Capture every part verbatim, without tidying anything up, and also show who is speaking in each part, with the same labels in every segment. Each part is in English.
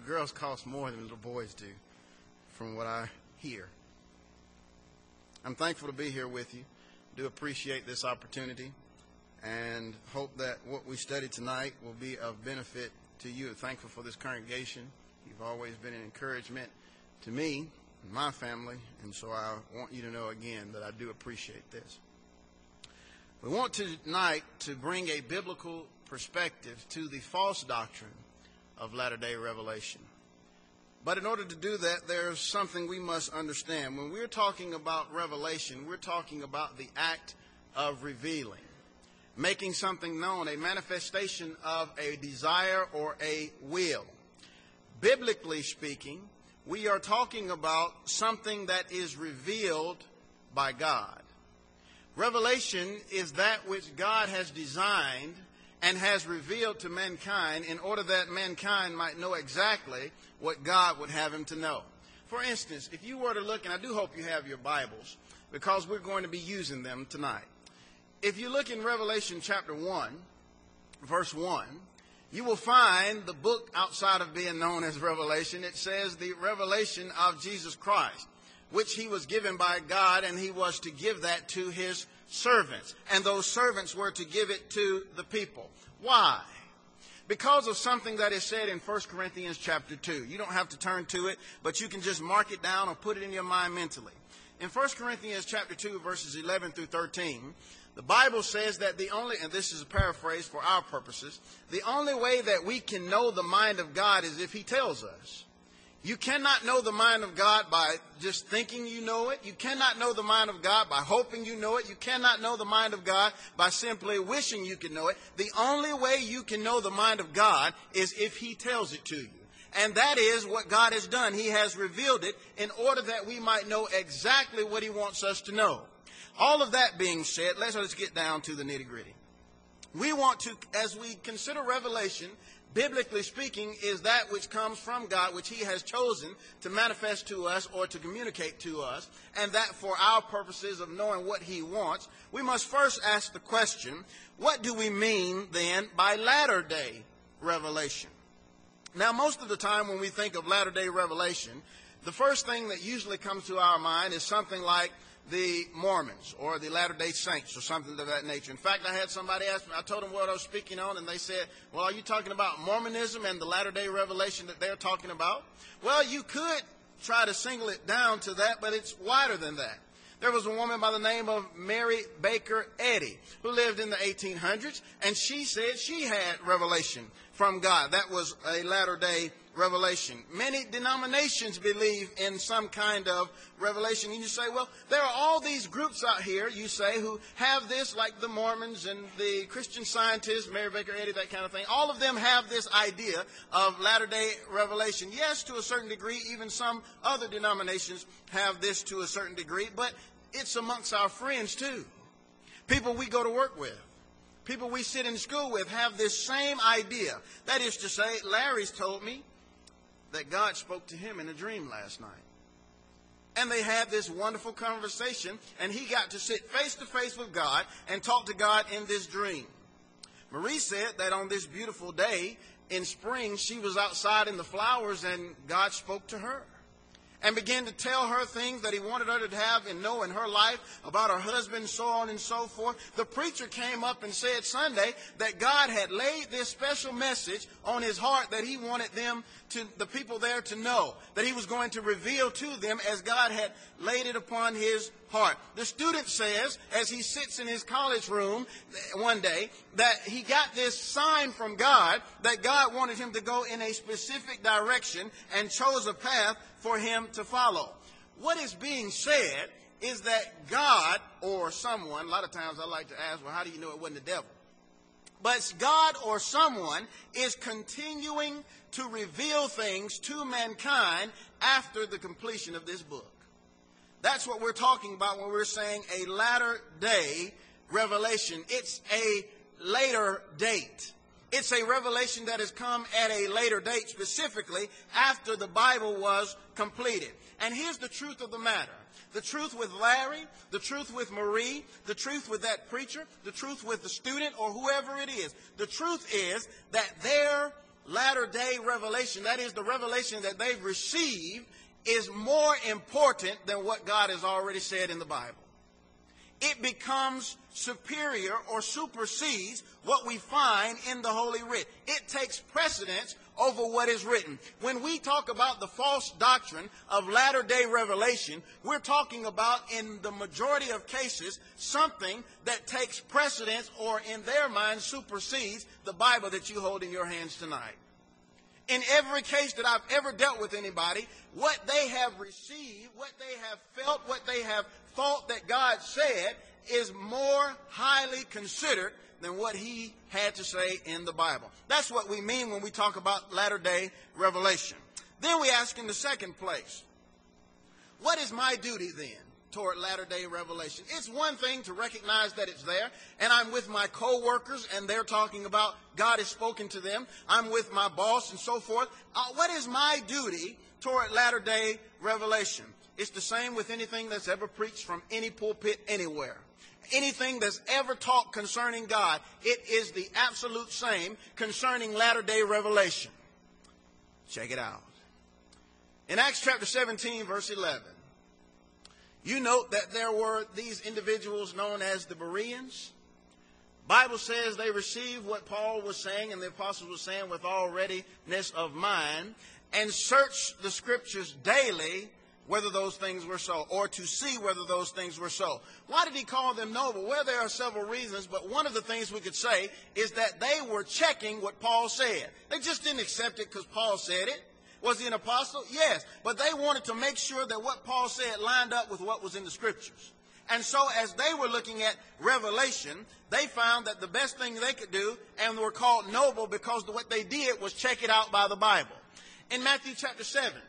Speaker 1: girls cost more than little boys do, from what I hear. I'm thankful to be here with you. Do appreciate this opportunity and hope that what we study tonight will be of benefit to you. Thankful for this congregation. You've always been an encouragement to me and my family, and so I want you to know again that I do appreciate this. We want tonight to bring a biblical perspective to the false doctrine of latter-day revelation. But in order to do that, there's something we must understand. When we're talking about revelation, we're talking about the act of revealing, making something known, a manifestation of a desire or a will. Biblically speaking, we are talking about something that is revealed by God. Revelation is that which God has designed and has revealed to mankind in order that mankind might know exactly what God would have him to know. For instance, if you were to look, and I do hope you have your Bibles, because we're going to be using them tonight. If you look in Revelation chapter one, verse one, you will find the book outside of being known as Revelation. It says the revelation of Jesus Christ, which he was given by God, and he was to give that to his servants. And those servants were to give it to the people. Why? Because of something that is said in First Corinthians chapter two. You don't have to turn to it, but you can just mark it down or put it in your mind mentally. In First Corinthians chapter two, verses eleven through thirteen, the Bible says that the only, and this is a paraphrase for our purposes, the only way that we can know the mind of God is if he tells us. You cannot know the mind of God by just thinking you know it. You cannot know the mind of God by hoping you know it. You cannot know the mind of God by simply wishing you could know it. The only way you can know the mind of God is if he tells it to you. And that is what God has done. He has revealed it in order that we might know exactly what he wants us to know. All of that being said, let's, let's get down to the nitty-gritty. We want to, as we consider revelation, biblically speaking, is that which comes from God, which he has chosen to manifest to us or to communicate to us, and that for our purposes of knowing what he wants, we must first ask the question, what do we mean then by latter-day revelation? Now, most of the time when we think of latter-day revelation, the first thing that usually comes to our mind is something like the Mormons or the Latter-day Saints or something of that nature. In fact, I had somebody ask me, I told them what I was speaking on, and they said, well, are you talking about Mormonism and the latter-day revelation that they're talking about? Well, you could try to single it down to that, but it's wider than that. There was a woman by the name of Mary Baker Eddy who lived in the eighteen hundreds, and she said she had revelation from God. That was a latter-day revelation. Many denominations believe in some kind of revelation. And you say, well, there are all these groups out here, you say, who have this, like the Mormons and the Christian Scientists, Mary Baker Eddy, that kind of thing. All of them have this idea of latter-day revelation. Yes, to a certain degree, even some other denominations have this to a certain degree, but it's amongst our friends too. People we go to work with. People we sit in school with have this same idea. That is to say, Larry's told me that God spoke to him in a dream last night. And they had this wonderful conversation, and he got to sit face to face with God and talk to God in this dream. Marie said that on this beautiful day in spring, she was outside in the flowers, and God spoke to her and began to tell her things that he wanted her to have and know in her life about her husband, so on and so forth. The preacher came up and said Sunday that God had laid this special message on his heart that he wanted them to, the people there to know, that he was going to reveal to them as God had laid it upon his heart. The student says, as he sits in his college room one day, that he got this sign from God that God wanted him to go in a specific direction and chose a path for him to follow. What is being said is that God or someone, a lot of times I like to ask, well, how do you know it wasn't the devil? But God or someone is continuing to reveal things to mankind after the completion of this book. That's what we're talking about when we're saying a latter day revelation. It's a later date. It's a revelation that has come at a later date, specifically after the Bible was completed. And here's the truth of the matter. The truth with Larry, the truth with Marie, the truth with that preacher, the truth with the student or whoever it is. The truth is that their latter-day revelation, that is the revelation that they've received, is more important than what God has already said in the Bible. It becomes superior or supersedes what we find in the Holy Writ. It takes precedence over what is written. When we talk about the false doctrine of latter-day revelation, we're talking about, in the majority of cases, something that takes precedence or, in their mind, supersedes the Bible that you hold in your hands tonight. In every case that I've ever dealt with anybody, what they have received, what they have felt, what they have thought that God said is more highly considered than what he had to say in the Bible. That's what we mean when we talk about latter-day revelation. Then we ask in the second place, what is my duty then toward latter-day revelation? It's one thing to recognize that it's there, and I'm with my co-workers and they're talking about God has spoken to them. I'm with my boss and so forth. Uh, what is my duty toward latter-day revelation? It's the same with anything that's ever preached from any pulpit anywhere. Anything that's ever taught concerning God, it is the absolute same concerning latter-day revelation. Check it out. In Acts chapter seventeen, verse eleven, you note that there were these individuals known as the Bereans. Bible says they received what Paul was saying and the apostles were saying with all readiness of mind, and searched the scriptures daily whether those things were so, or to see whether those things were so. Why did he call them noble? Well, there are several reasons, but one of the things we could say is that they were checking what Paul said. They just didn't accept it because Paul said it. Was he an apostle? Yes. But they wanted to make sure that what Paul said lined up with what was in the scriptures. And so as they were looking at revelation, they found that the best thing they could do, and were called noble because what they did was check it out by the Bible. In Matthew chapter seven,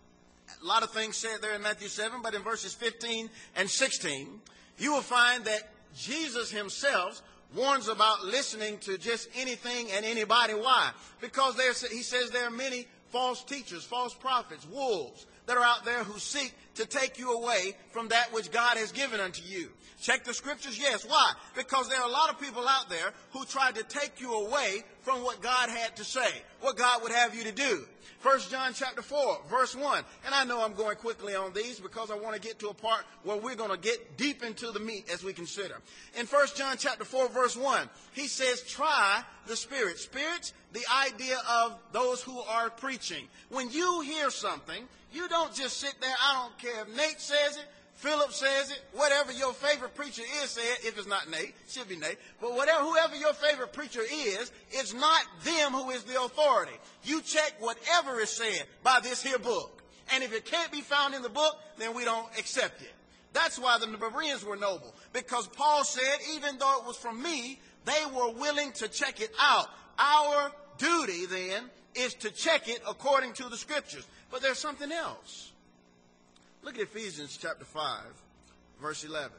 Speaker 1: a lot of things said there in Matthew seven, but in verses fifteen and sixteen, you will find that Jesus himself warns about listening to just anything and anybody. Why? Because there, he says there are many false teachers, false prophets, wolves that are out there who seek to take you away from that which God has given unto you. Check the scriptures? Yes. Why? Because there are a lot of people out there who tried to take you away from what God had to say, what God would have you to do. First John chapter four, verse one. And I know I'm going quickly on these because I want to get to a part where we're going to get deep into the meat as we consider. In First John chapter four, verse one, he says, try the spirits. Spirits, the idea of those who are preaching. When you hear something, you don't just sit there. I don't care if Nate says it, Philip says it, whatever your favorite preacher is said, if it's not Nate, should be Nate, but whatever, whoever your favorite preacher is, it's not them who is the authority. You check whatever is said by this here book. And if it can't be found in the book, then we don't accept it. That's why the Bereans were noble, because Paul said, even though it was from me, they were willing to check it out. Our duty then is to check it according to the scriptures. But there's something else. Look at Ephesians chapter five, verse eleven.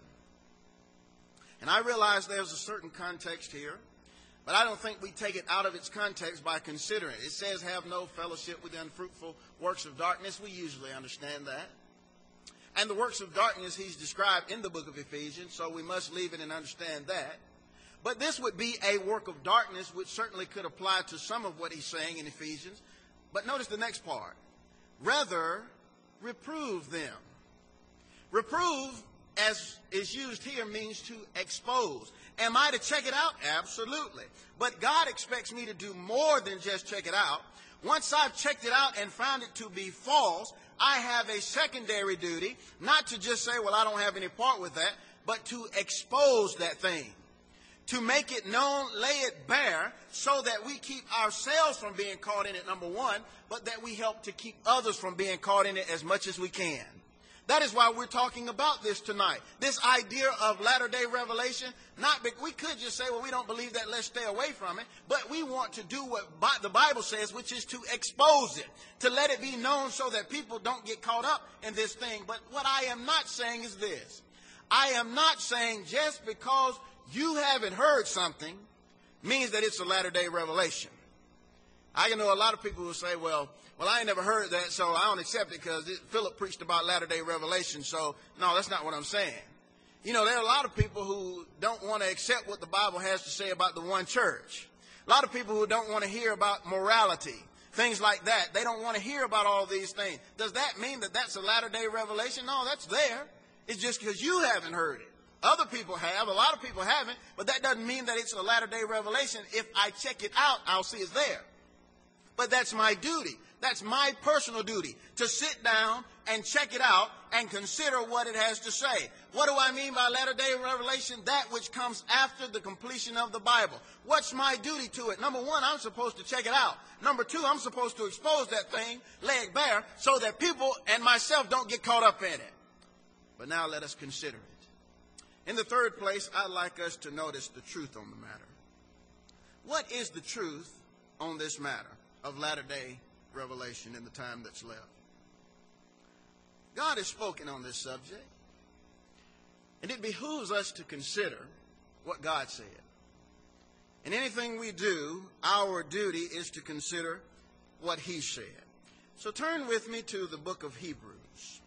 Speaker 1: And I realize there's a certain context here, but I don't think we take it out of its context by considering it. It says, have no fellowship with the unfruitful works of darkness. We usually understand that. And the works of darkness he's described in the book of Ephesians, so we must leave it and understand that. But this would be a work of darkness, which certainly could apply to some of what he's saying in Ephesians. But notice the next part. Rather, reprove them. Reprove, as is used here, means to expose. Am I to check it out? Absolutely. But God expects me to do more than just check it out. Once I've checked it out and found it to be false, I have a secondary duty, not to just say, well, I don't have any part with that, but to expose that thing. To make it known, lay it bare, so that we keep ourselves from being caught in it, number one, but that we help to keep others from being caught in it as much as we can. That is why we're talking about this tonight. This idea of latter-day revelation, not be, we could just say, well, we don't believe that, let's stay away from it, but we want to do what the Bible says, which is to expose it, to let it be known so that people don't get caught up in this thing. But what I am not saying is this. I am not saying just because you haven't heard something means that it's a latter-day revelation. I know a lot of people who say, well, well, I ain't never heard that, so I don't accept it because Philip preached about latter-day revelation. So, no, that's not what I'm saying. You know, there are a lot of people who don't want to accept what the Bible has to say about the one church. A lot of people who don't want to hear about morality, things like that, they don't want to hear about all these things. Does that mean that that's a latter-day revelation? No, that's there. It's just because you haven't heard it. Other people have, a lot of people haven't, but that doesn't mean that it's a latter-day revelation. If I check it out, I'll see it's there. But that's my duty. That's my personal duty, to sit down and check it out and consider what it has to say. What do I mean by latter-day revelation? That which comes after the completion of the Bible. What's my duty to it? Number one, I'm supposed to check it out. Number two, I'm supposed to expose that thing, lay it bare, so that people and myself don't get caught up in it. But now let us consider it. In the third place, I'd like us to notice the truth on the matter. What is the truth on this matter of latter-day revelation in the time that's left? God has spoken on this subject, and it behooves us to consider what God said. In anything we do, our duty is to consider what he said. So turn with me to the book of Hebrews.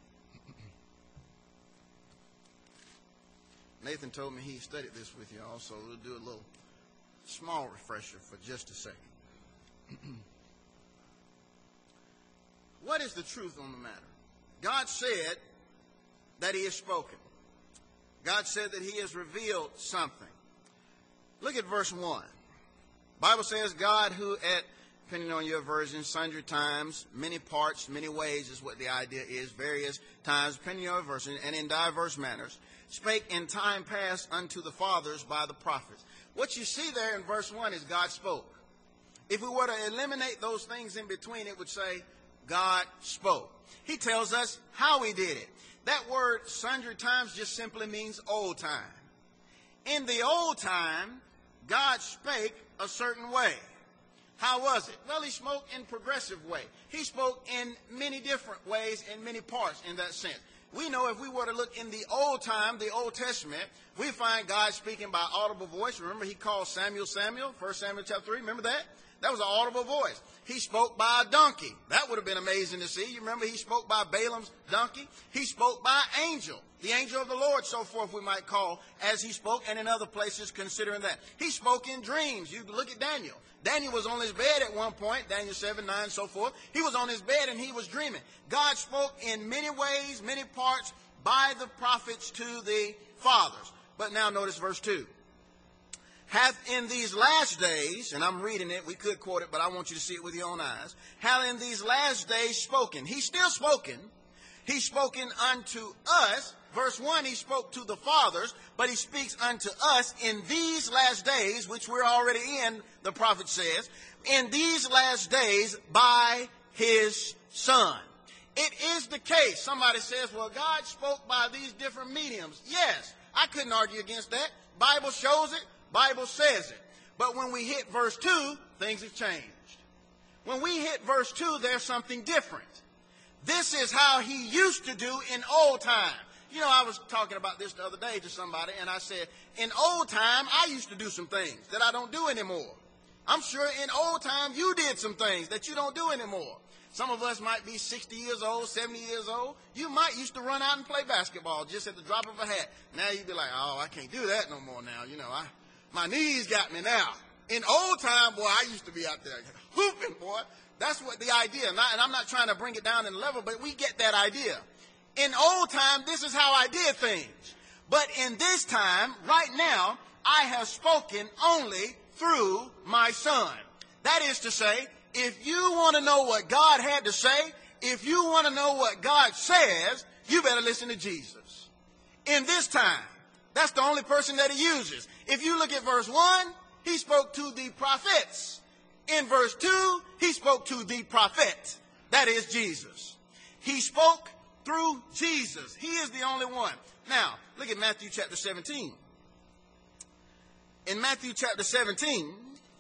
Speaker 1: Nathan told me he studied this with you also. We'll do a little small refresher for just a second. What is the truth on the matter? God said that he has spoken. God said that he has revealed something. Look at verse one. The Bible says, God who at, depending on your version, sundry times, many parts, many ways is what the idea is, various times, depending on your version, and in diverse manners, spake in time past unto the fathers by the prophets. What you see there in verse one is God spoke. If we were to eliminate those things in between, it would say God spoke. He tells us how he did it. That word sundry times just simply means old time. In the old time, God spake a certain way. How was it? Well, he spoke in progressive way. He spoke in many different ways, in many parts in that sense. We know if we were to look in the old time, the Old Testament, we find God speaking by audible voice. Remember, he called Samuel Samuel, First Samuel chapter three. Remember that? That was an audible voice. He spoke by a donkey. That would have been amazing to see. You remember he spoke by Balaam's donkey? He spoke by angel, the angel of the Lord, so forth we might call, as he spoke, and in other places considering that. He spoke in dreams. You look at Daniel. Daniel was on his bed at one point, Daniel seven, nine, so forth. He was on his bed and he was dreaming. God spoke in many ways, many parts, by the prophets to the fathers. But now notice verse two. Hath in these last days, and I'm reading it, we could quote it, but I want you to see it with your own eyes. Hath in these last days spoken. He's still spoken. He's spoken unto us. Verse one, he spoke to the fathers, but he speaks unto us in these last days, which we're already in, the prophet says, in these last days by his Son. It is the case. Somebody says, well, God spoke by these different mediums. Yes, I couldn't argue against that. Bible shows it. Bible says it. But when we hit verse two, things have changed. When we hit verse two, there's something different. This is how he used to do in old time. You know, I was talking about this the other day to somebody, and I said, in old time, I used to do some things that I don't do anymore. I'm sure in old time, you did some things that you don't do anymore. Some of us might be sixty years old, seventy years old. You might used to run out and play basketball just at the drop of a hat. Now you'd be like, oh, I can't do that no more now. You know, I... My knees got me now. In old time, boy, I used to be out there hooping, boy. That's what the idea. And, I, and I'm not trying to bring it down in level, but we get that idea. In old time, this is how I did things. But in this time, right now, I have spoken only through my Son. That is to say, if you want to know what God had to say, if you want to know what God says, you better listen to Jesus. In this time. That's the only person that he uses. If you look at verse one, he spoke to the prophets. In verse two, he spoke to the prophet. That is Jesus. He spoke through Jesus. He is the only one. Now, look at Matthew chapter seventeen. In Matthew chapter seventeen,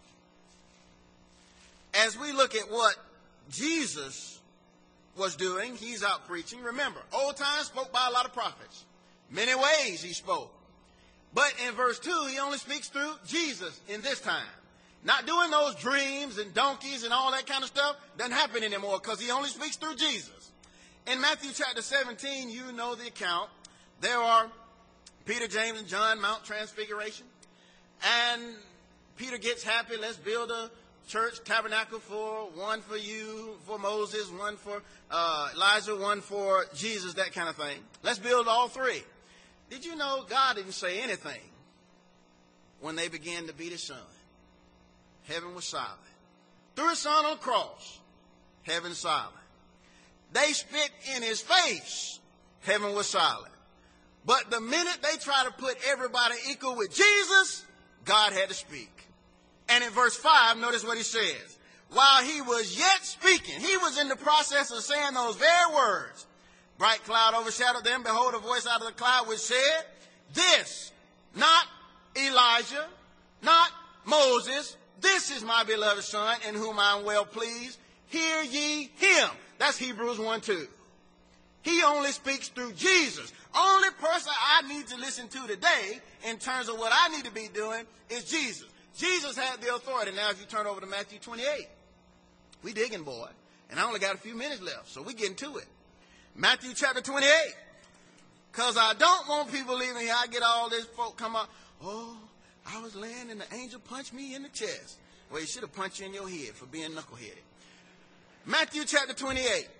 Speaker 1: as we look at what Jesus was doing, he's out preaching. Remember, old times spoke by a lot of prophets. Many ways he spoke. But in verse two, he only speaks through Jesus in this time. Not doing those dreams and donkeys and all that kind of stuff. Doesn't happen anymore because he only speaks through Jesus. In Matthew chapter seventeen, you know the account. There are Peter, James, and John, Mount Transfiguration. And Peter gets happy. Let's build a church tabernacle for one for you, for Moses, one for uh, Elijah, one for Jesus, that kind of thing. Let's build all three. Did you know God didn't say anything when they began to beat his son? Heaven was silent. Threw his son on the cross. Heaven silent. They spit in his face. Heaven was silent. But the minute they try to put everybody equal with Jesus, God had to speak. And in verse five, notice what he says. While he was yet speaking, he was in the process of saying those very words. Bright cloud overshadowed them. Behold, a voice out of the cloud which said, this, not Elijah, not Moses, this is my beloved son in whom I am well pleased. Hear ye him. That's Hebrews one two. He only speaks through Jesus. Only person I need to listen to today in terms of what I need to be doing is Jesus. Jesus had the authority. Now, if you turn over to Matthew twenty-eight, we digging, boy. And I only got a few minutes left, so we getting to it. Matthew chapter twenty-eight. Because I don't want people leaving here. I get all this folk come up. Oh, I was laying and the angel punched me in the chest. Well, he should have punched you in your head for being knuckleheaded. Matthew chapter twenty-eight.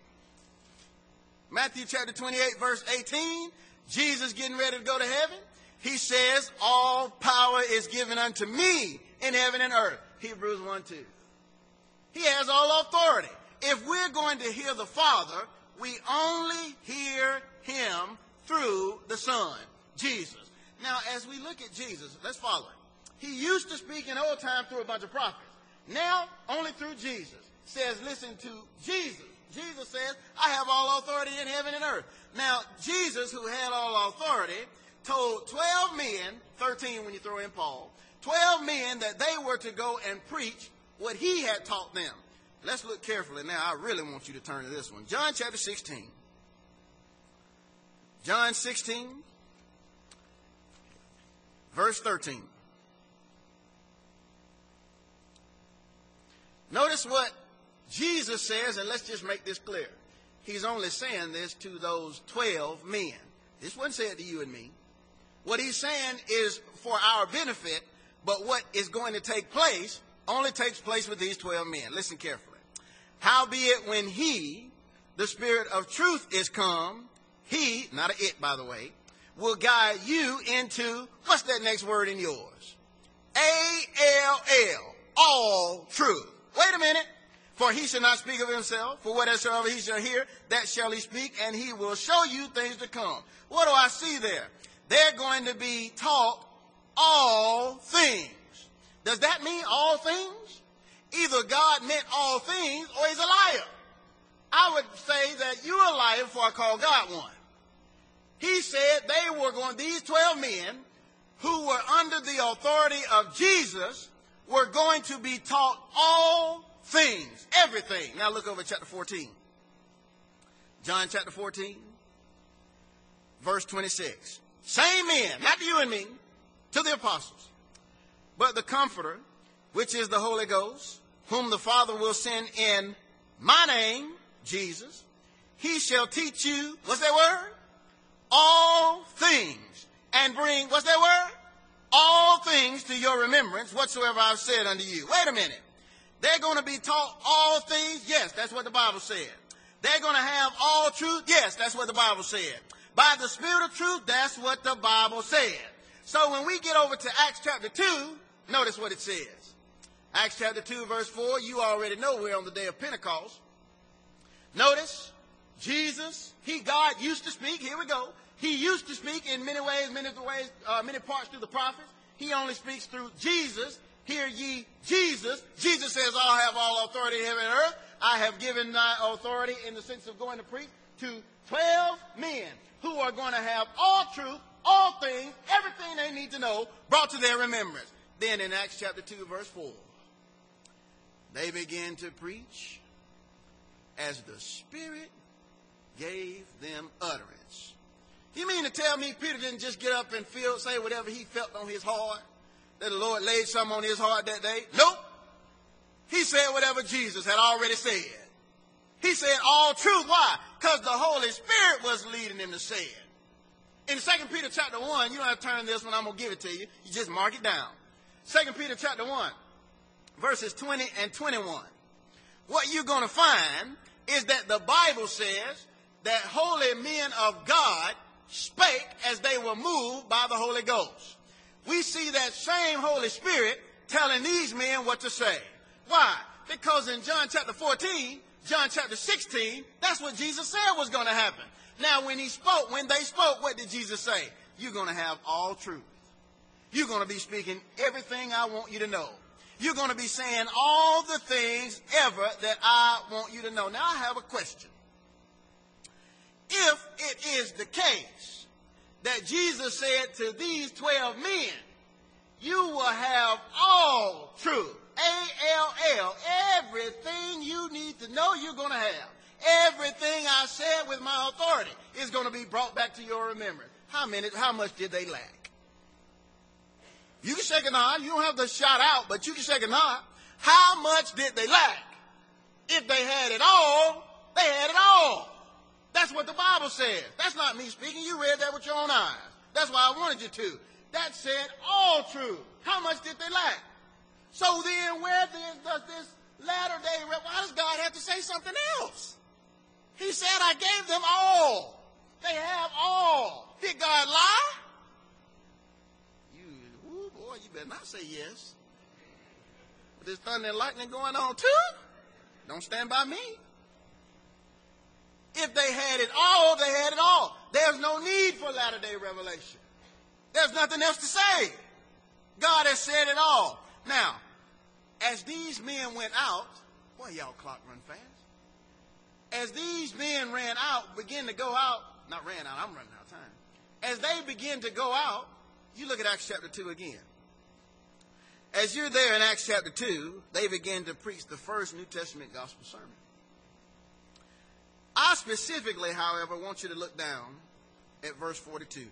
Speaker 1: Matthew chapter twenty-eight, verse eighteen. Jesus getting ready to go to heaven. He says, all power is given unto me in heaven and earth. Hebrews one two. He has all authority. If we're going to hear the Father, we only hear him through the Son, Jesus. Now, as we look at Jesus, let's follow him. He used to speak in old time through a bunch of prophets. Now, only through Jesus. Says, listen to Jesus. Jesus says, I have all authority in heaven and earth. Now, Jesus, who had all authority, told twelve men, thirteen when you throw in Paul, twelve men that they were to go and preach what he had taught them. Let's look carefully now. I really want you to turn to this one. John chapter sixteen. John sixteen, verse thirteen. Notice what Jesus says, and let's just make this clear. He's only saying this to those twelve men. This wasn't said to you and me. What he's saying is for our benefit, but what is going to take place only takes place with these twelve men. Listen carefully. Howbeit when he, the Spirit of truth, is come, he, not an it by the way, will guide you into, what's that next word in yours? A L L, all truth. Wait a minute. For he shall not speak of himself, for whatsoever he shall hear, that shall he speak, and he will show you things to come. What do I see there? They're going to be taught all things. Does that mean all things? Either God meant all things or he's a liar. I would say that you're a liar before I call God one. He said they were going, these twelve men who were under the authority of Jesus were going to be taught all things, everything. Now look over at chapter fourteen. John chapter fourteen, verse twenty-six. Same men, not to you and me, to the apostles. But the Comforter, which is the Holy Ghost, whom the Father will send in my name, Jesus, he shall teach you, what's that word? All things. And bring, what's that word? All things to your remembrance, whatsoever I've said unto you. Wait a minute. They're going to be taught all things? Yes, that's what the Bible said. They're going to have all truth? Yes, that's what the Bible said. By the Spirit of truth, that's what the Bible said. So when we get over to Acts chapter two, notice what it says. Acts chapter two, verse four, you already know we're on the day of Pentecost. Notice, Jesus, he, God, used to speak. Here we go. He used to speak in many ways, many ways, uh, many parts through the prophets. He only speaks through Jesus. Hear ye Jesus. Jesus says, I have all authority in heaven and earth. I have given my authority in the sense of going to preach to twelve men who are going to have all truth, all things, everything they need to know brought to their remembrance. Then in Acts chapter two, verse four, they began to preach as the Spirit gave them utterance. You mean to tell me Peter didn't just get up and feel, say whatever he felt on his heart? That the Lord laid something on his heart that day? Nope. He said whatever Jesus had already said. He said all truth. Why? Because the Holy Spirit was leading him to say it. In Second Peter chapter one, you don't have to turn this one, I'm going to give it to you. You just mark it down. Second Peter chapter one, verses twenty and twenty-one. What you're going to find is that the Bible says that holy men of God spake as they were moved by the Holy Ghost. We see that same Holy Spirit telling these men what to say. Why? Because in John chapter fourteen, John chapter sixteen, that's what Jesus said was going to happen. Now, when he spoke, when they spoke, what did Jesus say? You're going to have all truth. You're going to be speaking everything I want you to know. You're going to be saying all the things ever that I want you to know. Now, I have a question. If it is the case that Jesus said to these twelve men, you will have all truth, A L L, everything you need to know you're going to have. Everything I said with my authority is going to be brought back to your remembrance. How many, how much did they lack? You can shake a nod. You don't have to shout out, but you can shake a nod. How much did they lack? If they had it all, they had it all. That's what the Bible says. That's not me speaking. You read that with your own eyes. That's why I wanted you to. That said all truth. How much did they lack? So then where does this latter day, why does God have to say something else? He said, I gave them all. They have all. Did God lie? You, ooh boy, you better not say yes. But there's thunder and lightning going on too. Don't stand by me. If they had it all, they had it all. There's no need for latter-day revelation. There's nothing else to say. God has said it all. Now, as these men went out, boy, y'all clock run fast. As these men ran out, begin to go out, not ran out, I'm running out of time. As they begin to go out, you look at Acts chapter two again. As you're there in Acts chapter two, they begin to preach the first New Testament gospel sermon. I specifically, however, want you to look down at verse forty-two.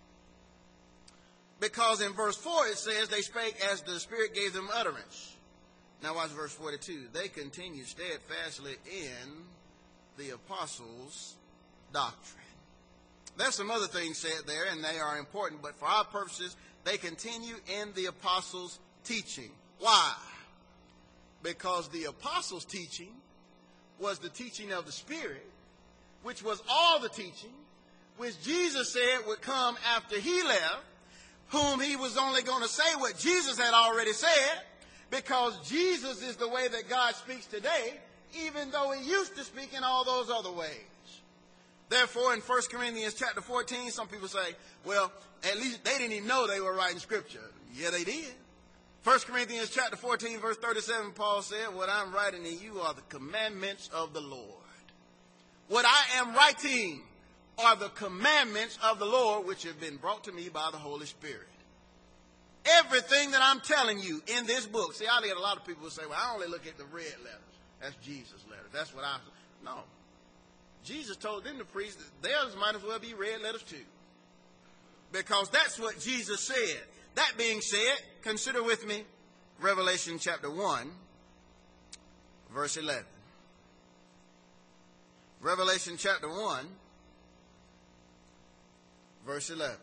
Speaker 1: Because in verse four it says, they spake as the Spirit gave them utterance. Now watch verse forty-two. They continued steadfastly in the apostles' doctrine. There's some other things said there, and they are important, but for our purposes, they continue in the apostles' teaching. Why? Because the apostles' teaching was the teaching of the Spirit, which was all the teaching, which Jesus said would come after he left, whom he was only going to say what Jesus had already said, because Jesus is the way that God speaks today, even though he used to speak in all those other ways. Therefore, in First Corinthians chapter fourteen, some people say, well, at least they didn't even know they were writing scripture. Yeah, they did. First Corinthians chapter fourteen, verse thirty-seven, Paul said, what I'm writing to you are the commandments of the Lord. What I am writing are the commandments of the Lord, which have been brought to me by the Holy Spirit. Everything that I'm telling you in this book, see, I get a lot of people who say, well, I only look at the red letters. That's Jesus' letters. That's what I, no. Jesus told them to preach that theirs might as well be red letters too. Because that's what Jesus said. That being said, consider with me Revelation chapter one, verse eleven. Revelation chapter one, verse eleven.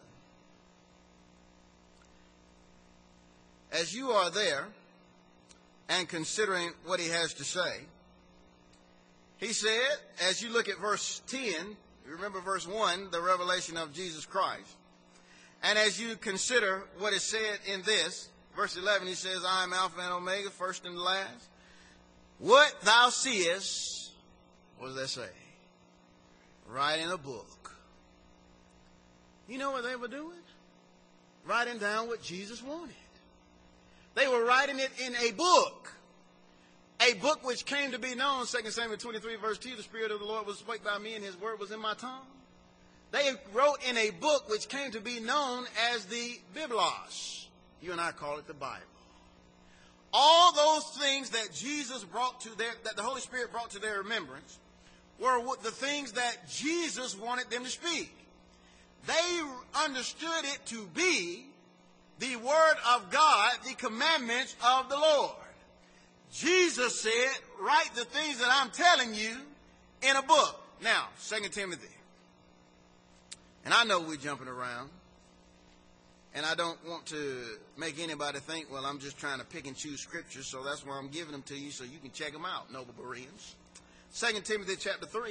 Speaker 1: As you are there and considering what he has to say, he said, as you look at verse ten, remember verse one, the revelation of Jesus Christ. And as you consider what is said in this, verse eleven, he says, I am Alpha and Omega, first and last. What thou seest, what does that say? Write in a book. You know what they were doing? Writing down what Jesus wanted. They were writing it in a book. A book which came to be known, Second Samuel twenty-three, verse two, the Spirit of the Lord was spake by me, and his word was in my tongue. They wrote in a book which came to be known as the Biblos. You and I call it the Bible. All those things that Jesus brought to their, that the Holy Spirit brought to their remembrance, were the things that Jesus wanted them to speak. They understood it to be the Word of God, the commandments of the Lord. Jesus said, write the things that I'm telling you in a book. Now, Second Timothy. And I know we're jumping around. And I don't want to make anybody think, well, I'm just trying to pick and choose scriptures, so that's why I'm giving them to you so you can check them out, noble Bereans. Second Timothy chapter three,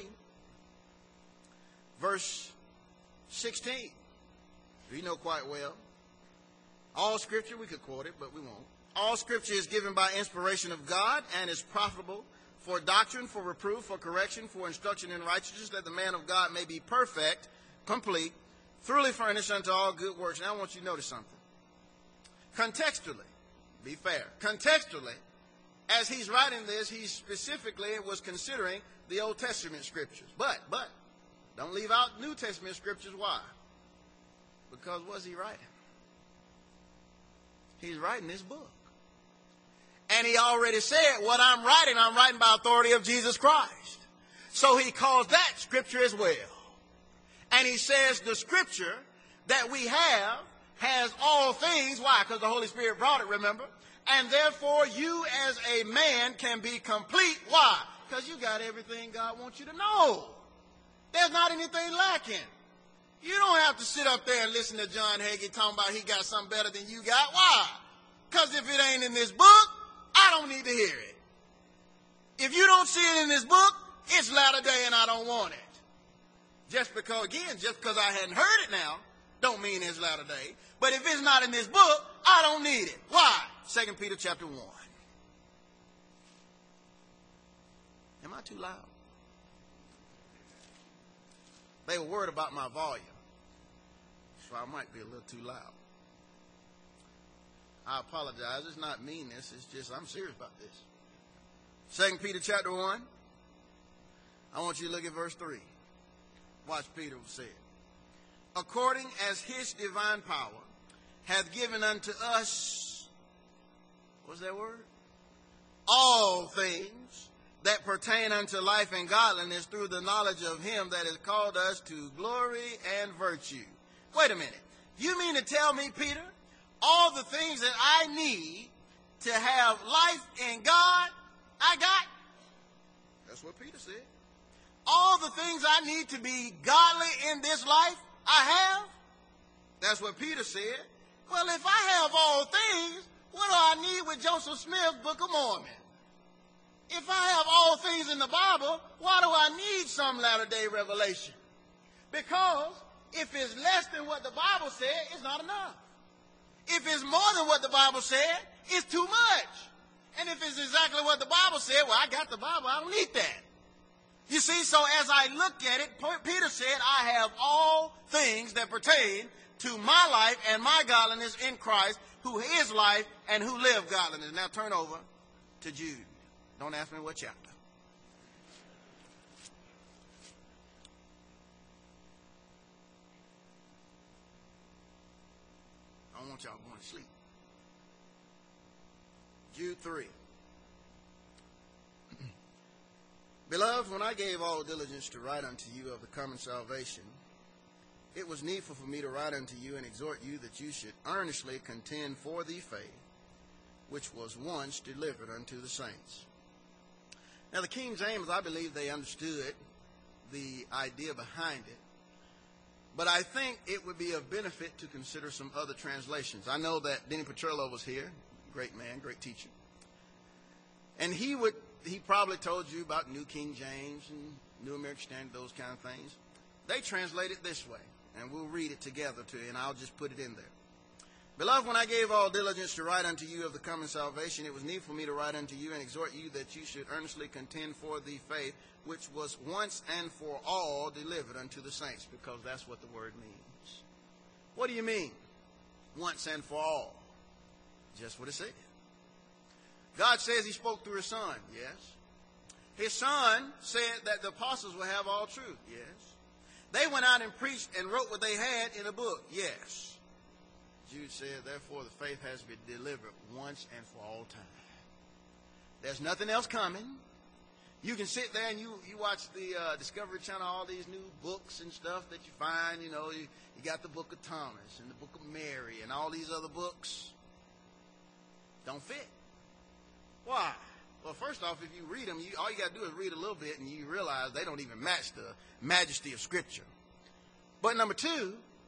Speaker 1: verse sixteen. We know quite well. All scripture, we could quote it, but we won't. All scripture is given by inspiration of God and is profitable for doctrine, for reproof, for correction, for instruction in righteousness, that the man of God may be perfect, complete, thoroughly furnished unto all good works. Now I want you to notice something. Contextually, be fair, contextually, as he's writing this, he specifically was considering the Old Testament scriptures. But, but, don't leave out New Testament scriptures. Why? Because what's he writing? He's writing this book. And he already said, what I'm writing, I'm writing by authority of Jesus Christ. So he calls that scripture as well. And he says the scripture that we have has all things. Why? Because the Holy Spirit brought it, remember? And therefore you as a man can be complete. Why? Because you got everything God wants you to know. There's not anything lacking. You don't have to sit up there and listen to John Hagee talking about he got something better than you got. Why? Because if it ain't in this book, I don't need to hear it. If you don't see it in this book, it's latter day and I don't want it. Just because, again, just because I hadn't heard it now, don't mean it's latter day. But if it's not in this book, I don't need it. Why? Second Peter chapter one. Am I too loud? They were worried about my volume, so I might be a little too loud. I apologize. It's not meanness. It's just I'm serious about this. Second Peter chapter one. I want you to look at verse three. Watch Peter say it. According as his divine power hath given unto us, what's that word? All things that pertain unto life and godliness through the knowledge of him that has called us to glory and virtue. Wait a minute. You mean to tell me, Peter, all the things that I need to have life in God, I got? That's what Peter said. All the things I need to be godly in this life, I have? That's what Peter said. Well, if I have all things, what do I need with Joseph Smith's Book of Mormon? If I have all things in the Bible, why do I need some latter-day revelation? Because if it's less than what the Bible said, it's not enough. If it's more than what the Bible said, it's too much. And if it's exactly what the Bible said, well, I got the Bible, I don't need that. You see, so as I looked at it, Peter said, I have all things that pertain to my life and my godliness in Christ, who is life and who live godliness. Now turn over to Jude. Don't ask me what chapter. I don't want y'all going to sleep. Jude three. Beloved, when I gave all diligence to write unto you of the common salvation, it was needful for me to write unto you and exhort you that you should earnestly contend for the faith which was once delivered unto the saints. Now the King James, I believe they understood the idea behind it, but I think it would be of benefit to consider some other translations. I know that Denny Petrillo was here, great man, great teacher, and he would he probably told you about New King James and New American Standard, those kind of things. They translate it this way, and we'll read it together to you, and I'll just put it in there. Beloved, when I gave all diligence to write unto you of the common salvation, it was needful for me to write unto you and exhort you that you should earnestly contend for the faith which was once and for all delivered unto the saints, because that's what the word means. What do you mean? Once and for all. Just what it said. God says he spoke through his son, yes. His son said that the apostles will have all truth, yes. They went out and preached and wrote what they had in a book, yes. Jude said, therefore the faith has been delivered once and for all time. There's nothing else coming. You can sit there and you, you watch the uh, Discovery Channel, all these new books and stuff that you find. You know, you, you got the Book of Thomas and the Book of Mary and all these other books. Don't fit. Why? Well, first off, if you read them, you, all you got to do is read a little bit and you realize they don't even match the majesty of Scripture. But number two,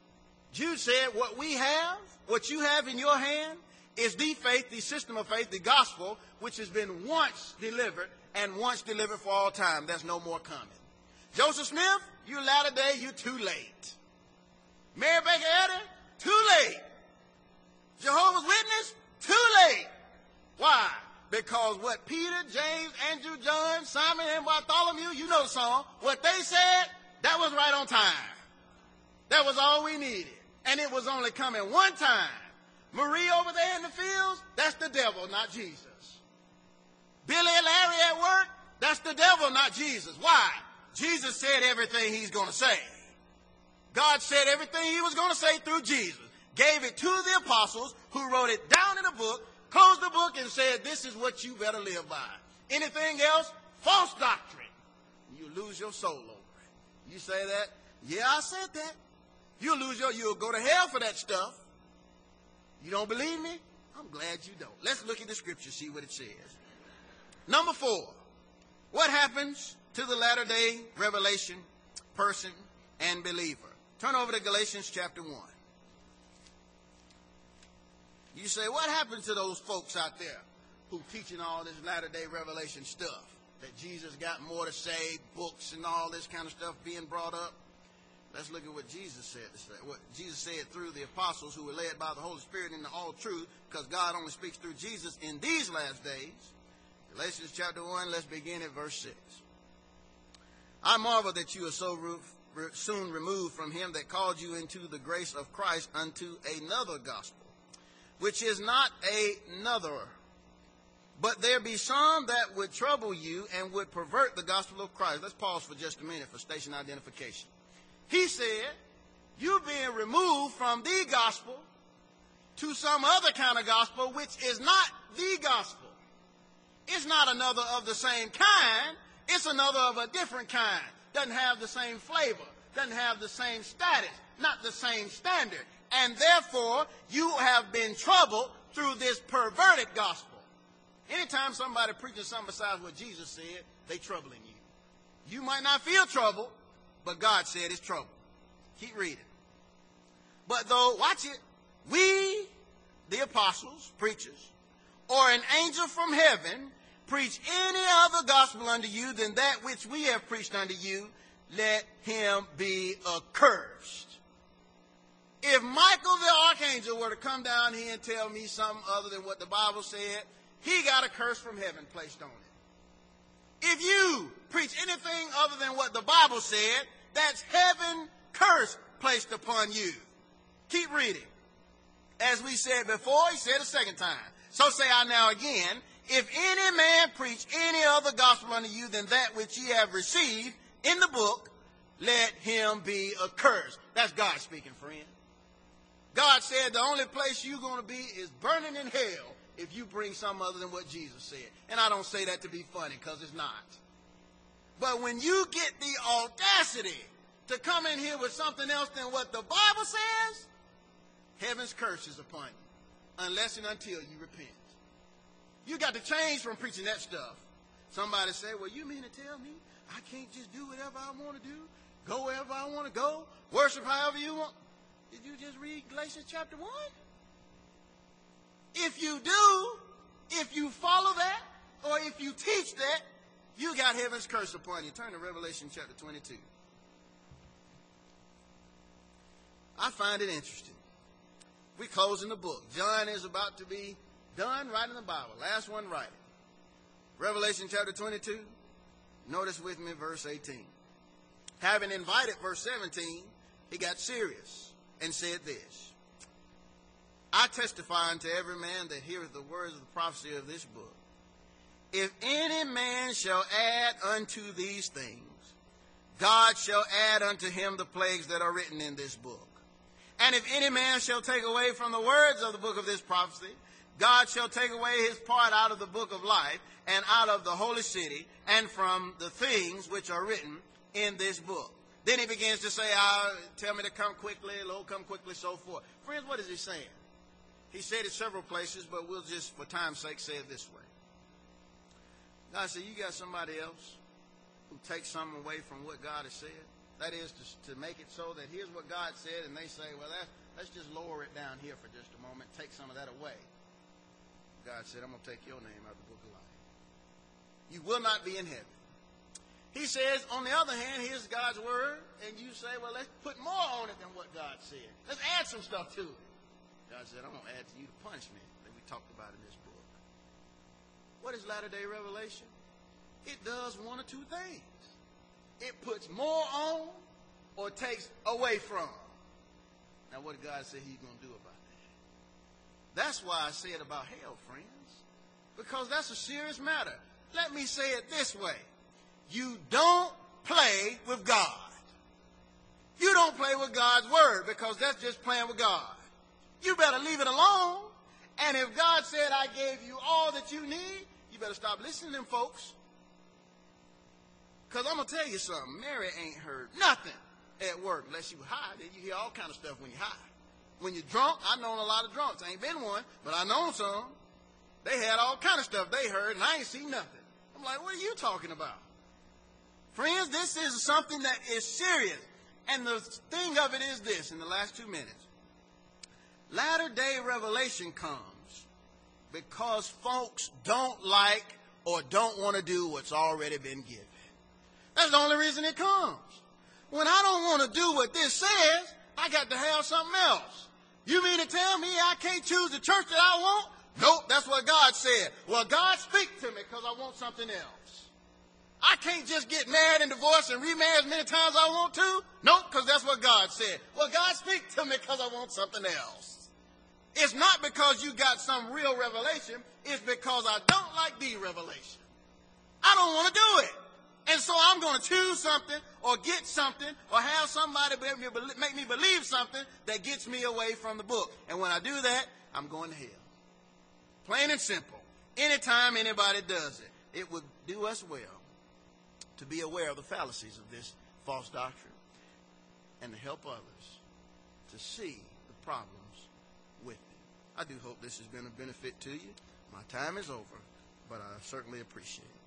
Speaker 1: Jude said, what we have, what you have in your hand, is the faith, the system of faith, the gospel, which has been once delivered and once delivered for all time. There's no more coming. Joseph Smith, you latter day, you're too late. Mary Baker Eddy, too late. Jehovah's Witness, too late. Why? Because what Peter, James, Andrew, John, Simon, and Bartholomew, you know the song, what they said, that was right on time. That was all we needed. And it was only coming one time. Marie over there in the fields, that's the devil, not Jesus. Billy and Larry at work, that's the devil, not Jesus. Why? Jesus said everything he's going to say. God said everything he was going to say through Jesus. Gave it to the apostles who wrote it down in a book, closed the book and said, this is what you better live by. Anything else, false doctrine. You lose your soul over it. You say that? Yeah, I said that. You'll lose your, you'll go to hell for that stuff. You don't believe me? I'm glad you don't. Let's look at the scripture, see what it says. Number four, what happens to the latter-day revelation person and believer? Turn over to Galatians chapter one. You say, what happened to those folks out there who teaching all this latter-day revelation stuff? That Jesus got more to say, books and all this kind of stuff being brought up? Let's look at what Jesus said to say. What Jesus said through the apostles who were led by the Holy Spirit into all truth, because God only speaks through Jesus in these last days. Galatians chapter one, let's begin at verse six. I marvel that you are so re- soon removed from him that called you into the grace of Christ unto another gospel, which is not another. But there be some that would trouble you and would pervert the gospel of Christ. Let's pause for just a minute for station identification. He said, you being removed from the gospel to some other kind of gospel, which is not the gospel. It's not another of the same kind. It's another of a different kind. Doesn't have the same flavor. Doesn't have the same status. Not the same standard. And therefore, you have been troubled through this perverted gospel. Anytime somebody preaches something besides what Jesus said, they troubling you. You might not feel trouble, but God said it's trouble. Keep reading. But though, watch it, we, the apostles, preachers, or an angel from heaven, preach any other gospel unto you than that which we have preached unto you, let him be accursed. If Michael the archangel were to come down here and tell me something other than what the Bible said, he got a curse from heaven placed on it. If you preach anything other than what the Bible said, that's heaven curse placed upon you. Keep reading. As we said before, he said a second time. So say I now again, if any man preach any other gospel unto you than that which ye have received in the book, let him be accursed. That's God speaking, friend. God said the only place you're going to be is burning in hell if you bring something other than what Jesus said. And I don't say that to be funny, because it's not. But when you get the audacity to come in here with something else than what the Bible says, heaven's curse is upon you, unless and until you repent. You got to change from preaching that stuff. Somebody say, well, you mean to tell me I can't just do whatever I want to do, go wherever I want to go, worship however you want? Did you just read Galatians chapter one? If you do, if you follow that, or if you teach that, you got heaven's curse upon you. Turn to Revelation chapter twenty-two. I find it interesting. We're closing the book. John is about to be done writing the Bible. Last one writing. Revelation chapter twenty-two. Notice with me verse eighteen. Having invited verse seventeen, he got serious and said this. I testify unto every man that heareth the words of the prophecy of this book. If any man shall add unto these things, God shall add unto him the plagues that are written in this book. And if any man shall take away from the words of the book of this prophecy, God shall take away his part out of the book of life, and out of the holy city, and from the things which are written in this book. Then he begins to say, ah, tell me to come quickly, Lord, come quickly, so forth. Friends, what is he saying? He said it several places, but we'll just, for time's sake, say it this way. God said, you got somebody else who takes something away from what God has said? That is to, to make it so that here's what God said, and they say, well, that, let's just lower it down here for just a moment, take some of that away. God said, I'm going to take your name out of the book of life. You will not be in heaven. He says, on the other hand, here's God's word, and you say, well, let's put more on it than what God said. Let's add some stuff to it. God said, I'm going to add to you the punishment that we talked about in this book. What is latter-day revelation? It does one or two things. It puts more on or takes away from. Now, what did God say he's going to do about that? That's why I say it about hell, friends, because that's a serious matter. Let me say it this way. You don't play with God. You don't play with God's word, because that's just playing with God. You better leave it alone. And if God said, I gave you all that you need, you better stop listening to them folks. Because I'm going to tell you something. Mary ain't heard nothing at work unless you high. You hear all kind of stuff when you're high. When you're drunk, I've known a lot of drunks. I ain't been one, but I known some. They had all kind of stuff they heard, and I ain't seen nothing. I'm like, what are you talking about? Friends, this is something that is serious. And the thing of it is this, in the last two minutes. Latter-day revelation comes because folks don't like or don't want to do what's already been given. That's the only reason it comes. When I don't want to do what this says, I got to have something else. You mean to tell me I can't choose the church that I want? Nope, that's what God said. Well, God, speak to me because I want something else. I can't just get married and divorced and remarry as many times as I want to. Nope, because that's what God said. Well, God, speak to me because I want something else. It's not because you got some real revelation. It's because I don't like the revelation. I don't want to do it. And so I'm going to choose something or get something or have somebody make me believe something that gets me away from the book. And when I do that, I'm going to hell. Plain and simple. Anytime anybody does it, it would do us well to be aware of the fallacies of this false doctrine and to help others to see the problems with it. I do hope this has been a benefit to you. My time is over, but I certainly appreciate it.